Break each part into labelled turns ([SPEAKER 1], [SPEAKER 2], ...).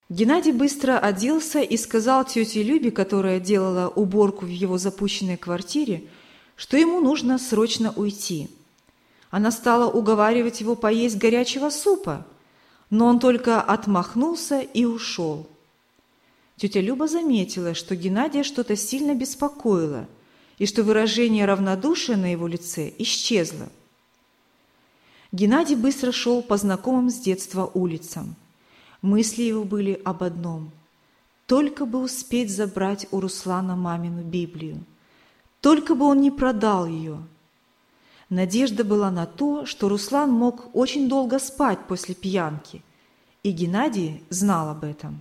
[SPEAKER 1] Геннадий быстро оделся и сказал тете Любе, которая делала уборку в его запущенной квартире, что ему нужно срочно уйти. Она стала уговаривать его поесть горячего супа, но он только отмахнулся и ушел. Тетя Люба заметила, что Геннадия что-то сильно беспокоило и что выражение равнодушия на его лице исчезло. Геннадий быстро шел по знакомым с детства улицам. Мысли его были об одном – только бы успеть забрать у Руслана мамину Библию, только бы он не продал ее. Надежда была на то, что Руслан мог очень долго спать после пьянки, и Геннадий знал об этом.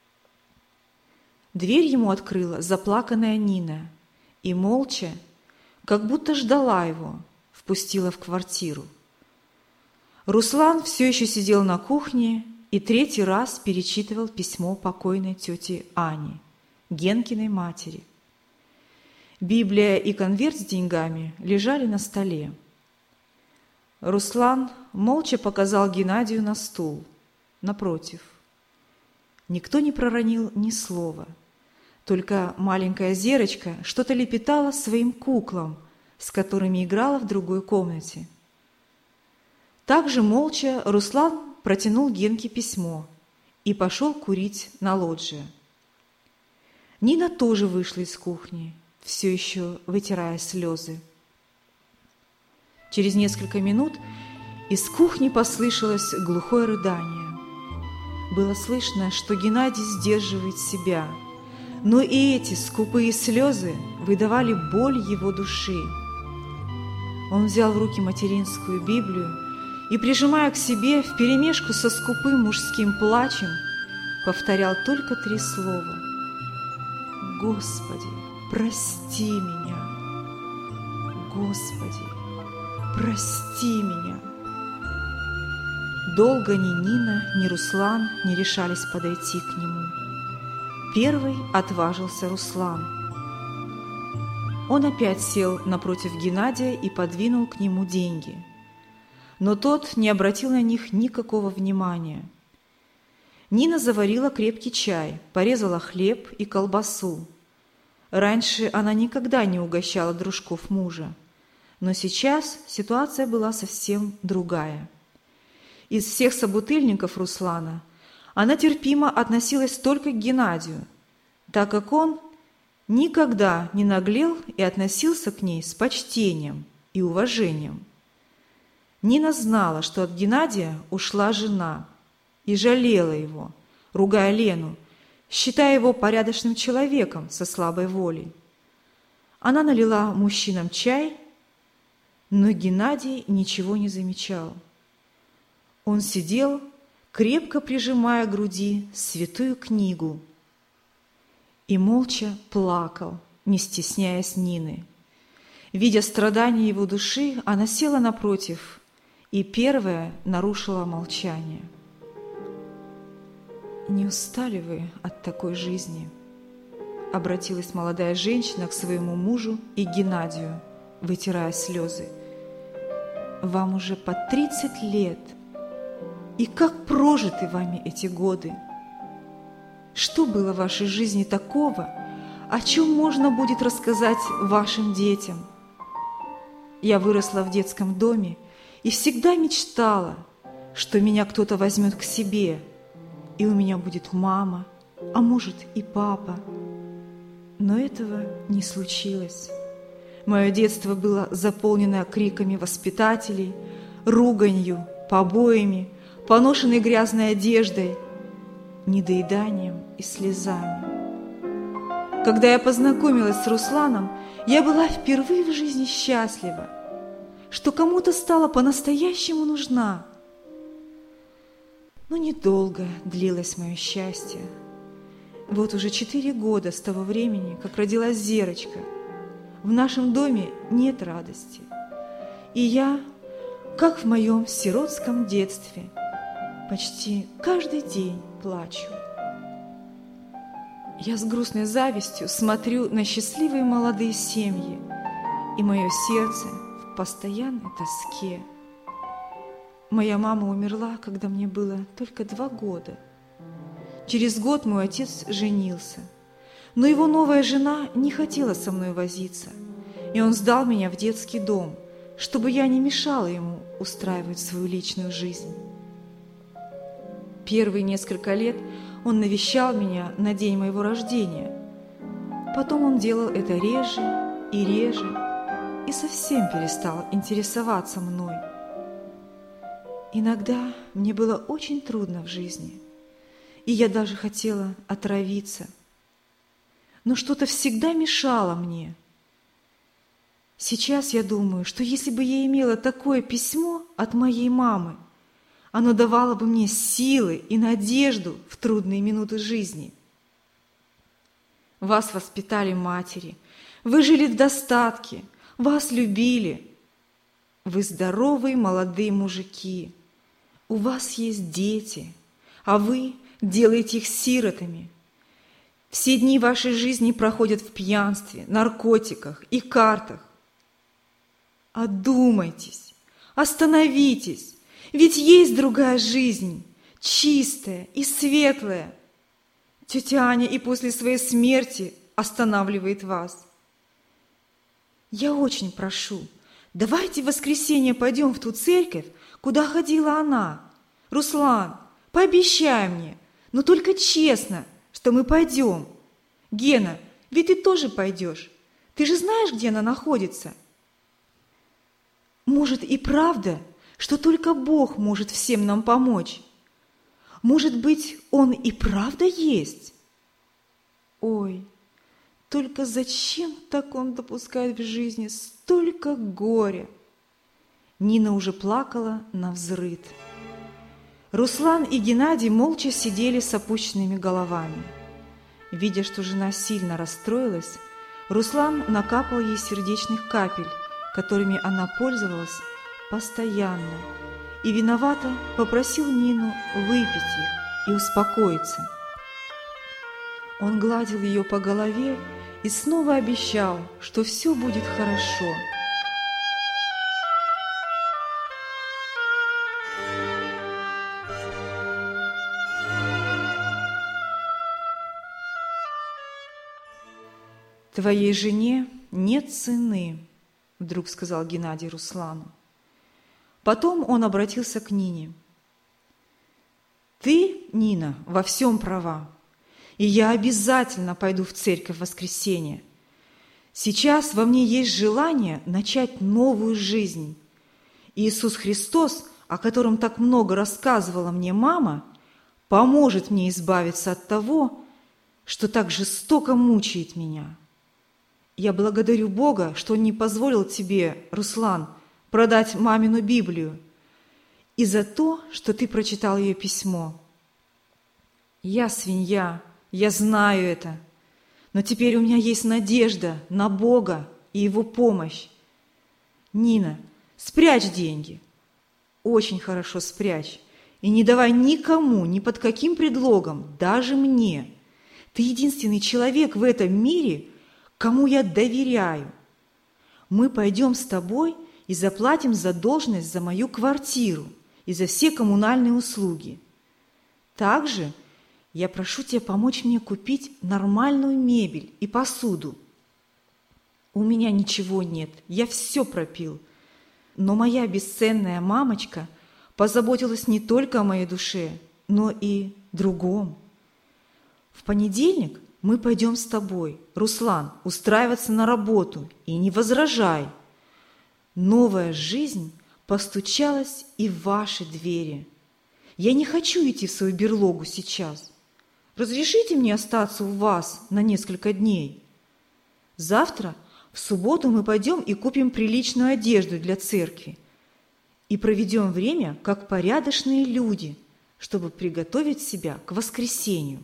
[SPEAKER 1] Дверь ему открыла заплаканная Нина и молча, как будто ждала его, впустила в квартиру. Руслан все еще сидел на кухне и третий раз перечитывал письмо покойной тети Ани, Генкиной матери. Библия и конверт с деньгами лежали на столе. Руслан молча показал Геннадию на стул, напротив. Никто не проронил ни слова, только маленькая Зерочка что-то лепетала своим куклам, с которыми играла в другой комнате. Также молча Руслан протянул Генке письмо и пошел курить на лоджии. Нина тоже вышла из кухни, все еще вытирая слезы. Через несколько минут из кухни послышалось глухое рыдание. Было слышно, что Геннадий сдерживает себя, но и эти скупые слезы выдавали боль его души. Он взял в руки материнскую Библию и, прижимая к себе вперемешку со скупым мужским плачем, повторял только 3 слова: «Господи, прости меня! Господи, прости меня!» Долго ни Нина, ни Руслан не решались подойти к нему. Первый отважился Руслан. Он опять сел напротив Геннадия и подвинул к нему деньги. Но тот не обратил на них никакого внимания. Нина заварила крепкий чай, порезала хлеб и колбасу. Раньше она никогда не угощала дружков мужа, но сейчас ситуация была совсем другая. Из всех собутыльников Руслана она терпимо относилась только к Геннадию, так как он никогда не наглел и относился к ней с почтением и уважением. Нина знала, что от Геннадия ушла жена, и жалела его, ругая Лену, считая его порядочным человеком со слабой волей. Она налила мужчинам чай, но Геннадий ничего не замечал. Он сидел, крепко прижимая к груди святую книгу, и молча плакал, не стесняясь Нины. Видя страдания его души, она села напротив и первая нарушила молчание. «Не устали вы от такой жизни?» — обратилась молодая женщина к своему мужу и Геннадию, вытирая слезы. «Вам уже по 30 лет, и как прожиты вами эти годы? Что было в вашей жизни такого, о чем можно будет рассказать вашим детям? Я выросла в детском доме и всегда мечтала, что меня кто-то возьмет к себе, и у меня будет мама, а может и папа. Но этого не случилось. Мое детство было заполнено криками воспитателей, руганью, побоями, поношенной грязной одеждой, недоеданием и слезами. Когда я познакомилась с Русланом, я была впервые в жизни счастлива, что кому-то стала по-настоящему нужна. Но недолго длилось мое счастье. Вот уже 4 года с того времени, как родилась Зерочка, в нашем доме нет радости. И я, как в моем сиротском детстве, почти каждый день плачу. Я с грустной завистью смотрю на счастливые молодые семьи, и мое сердце в постоянной тоске. Моя мама умерла, когда мне было только 2 года. Через год мой отец женился, но его новая жена не хотела со мной возиться, и он сдал меня в детский дом, чтобы я не мешала ему устраивать свою личную жизнь. Первые несколько лет он навещал меня на день моего рождения. Потом он делал это реже и совсем перестал интересоваться мной. Иногда мне было очень трудно в жизни, и я даже хотела отравиться. Но что-то всегда мешало мне. Сейчас я думаю, что если бы я имела такое письмо от моей мамы, оно давало бы мне силы и надежду в трудные минуты жизни. Вас воспитали матери, вы жили в достатке, вас любили. Вы здоровые молодые мужики, у вас есть дети, а вы делаете их сиротами. Все дни вашей жизни проходят в пьянстве, наркотиках и картах. Одумайтесь, остановитесь, ведь есть другая жизнь, чистая и светлая. Тетя Аня и после своей смерти останавливает вас. Я очень прошу, давайте в воскресенье пойдем в ту церковь, куда ходила она. Руслан, пообещай мне, но только честно, что мы пойдем. Гена, ведь ты тоже пойдешь. Ты же знаешь, где она находится? Может и правда, что только Бог может всем нам помочь? Может быть, Он и правда есть? Ой, только зачем так Он допускает в жизни столько горя? Нина уже плакала навзрыд. Руслан и Геннадий молча сидели с опущенными головами. Видя, что жена сильно расстроилась, Руслан накапал ей сердечных капель, которыми она пользовалась постоянно, и виновато попросил Нину выпить их и успокоиться. Он гладил ее по голове и снова обещал, что все будет хорошо. «Твоей жене нет цены», – вдруг сказал Геннадий Руслану. Потом он обратился к Нине. «Ты, Нина, во всем права, и я обязательно пойду в церковь в воскресенье. Сейчас во мне есть желание начать новую жизнь. Иисус Христос, о котором так много рассказывала мне мама, поможет мне избавиться от того, что так жестоко мучает меня. Я благодарю Бога, что Он не позволил тебе, Руслан, продать мамину Библию, и за то, что ты прочитал ее письмо. Я свинья, я знаю это, но теперь у меня есть надежда на Бога и Его помощь. Нина, спрячь деньги, очень хорошо спрячь, и не давай никому, ни под каким предлогом, даже мне. Ты единственный человек в этом мире, кому я доверяю. Мы пойдем с тобой и заплатим задолженность за мою квартиру и за все коммунальные услуги. Также я прошу тебя помочь мне купить нормальную мебель и посуду. У меня ничего нет, я все пропил. Но моя бесценная мамочка позаботилась не только о моей душе, но и другом. В понедельник мы пойдем с тобой, Руслан, устраиваться на работу, и не возражай. Новая жизнь постучалась и в ваши двери. Я не хочу идти в свою берлогу сейчас. Разрешите мне остаться у вас на несколько дней? Завтра, в субботу, мы пойдем и купим приличную одежду для церкви и проведем время как порядочные люди, чтобы приготовить себя к воскресенью.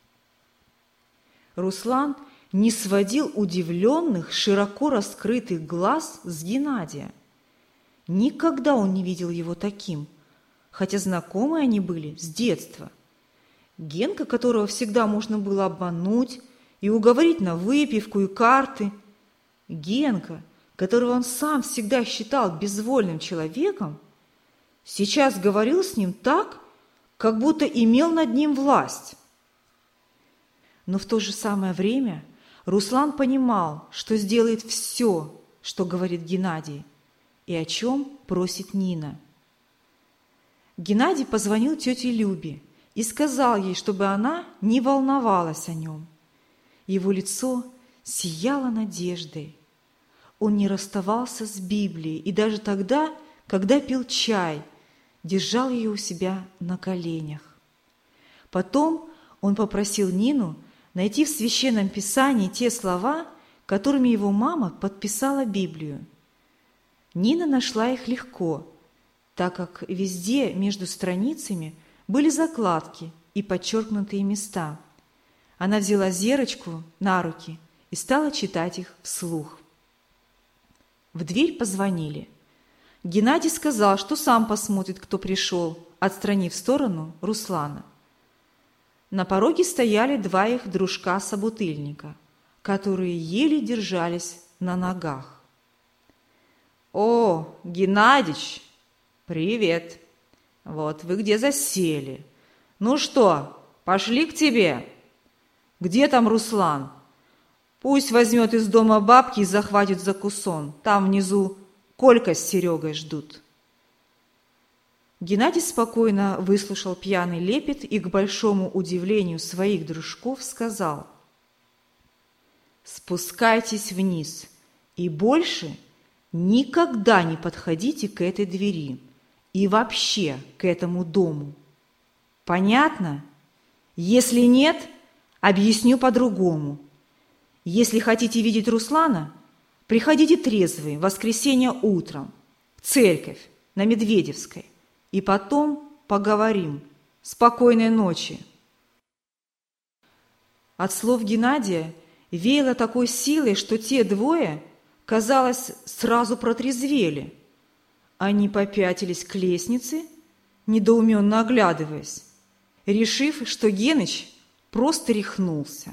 [SPEAKER 1] Руслан не сводил удивленных, широко раскрытых глаз с Геннадия. Никогда он не видел его таким, хотя знакомы они были с детства. Генка, которого всегда можно было обмануть и уговорить на выпивку и карты, Генка, которого он сам всегда считал безвольным человеком, сейчас говорил с ним так, как будто имел над ним власть. Но в то же самое время Руслан понимал, что сделает все, что говорит Геннадий, и о чем просит Нина. Геннадий позвонил тете Любе и сказал ей, чтобы она не волновалась о нем. Его лицо сияло надеждой. Он не расставался с Библией, и даже тогда, когда пил чай, держал ее у себя на коленях. Потом он попросил Нину найти в Священном Писании те слова, которыми его мама подписала Библию. Нина нашла их легко, так как везде между страницами были закладки и подчеркнутые места. Она взяла Зерочку на руки и стала читать их вслух. В дверь позвонили. Геннадий сказал, что сам посмотрит, кто пришел, отстранив в сторону Руслана. На пороге стояли два их дружка-собутыльника, которые еле держались на ногах. «О, Геннадич, привет! Вот вы где засели? Ну что, пошли к тебе? Где там Руслан? Пусть возьмет из дома бабки и захватит за кусон. Там внизу Колька с Серегой ждут». Геннадий спокойно выслушал пьяный лепет и, к большому удивлению своих дружков, сказал: «Спускайтесь вниз и больше никогда не подходите к этой двери и вообще к этому дому. Понятно? Если нет, объясню по-другому. Если хотите видеть Руслана, приходите трезвые в воскресенье утром в церковь на Медведевской, и потом поговорим. Спокойной ночи». От слов Геннадия веяло такой силой, что те двое, казалось, сразу протрезвели. Они попятились к лестнице, недоуменно оглядываясь, решив, что Геныч просто рехнулся.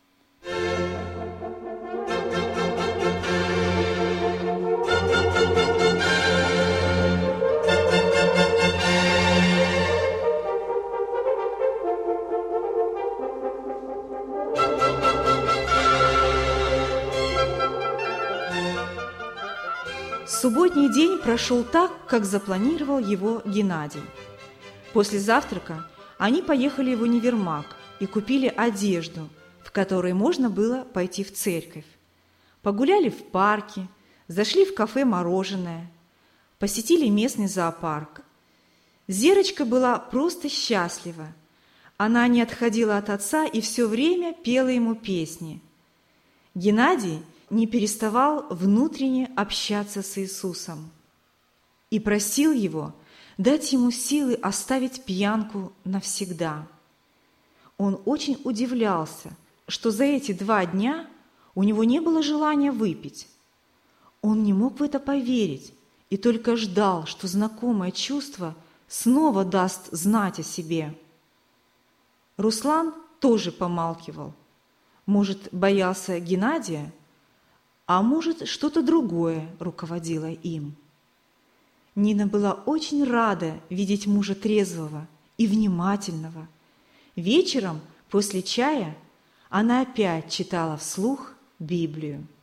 [SPEAKER 1] Субботний день прошел так, как запланировал его Геннадий. После завтрака они поехали в универмаг и купили одежду, в которой можно было пойти в церковь. Погуляли в парке, зашли в кафе «Мороженое», посетили местный зоопарк. Зерочка была просто счастлива. Она не отходила от отца и все время пела ему песни. Геннадий не переставал внутренне общаться с Иисусом и просил Его дать ему силы оставить пьянку навсегда. Он очень удивлялся, что за эти 2 дня у него не было желания выпить. Он не мог в это поверить и только ждал, что знакомое чувство снова даст знать о себе. Руслан тоже помалкивал. Может, боялся Геннадия, а может, что-то другое руководило им. Нина была очень рада видеть мужа трезвого и внимательного. Вечером, после чая, она опять читала вслух Библию.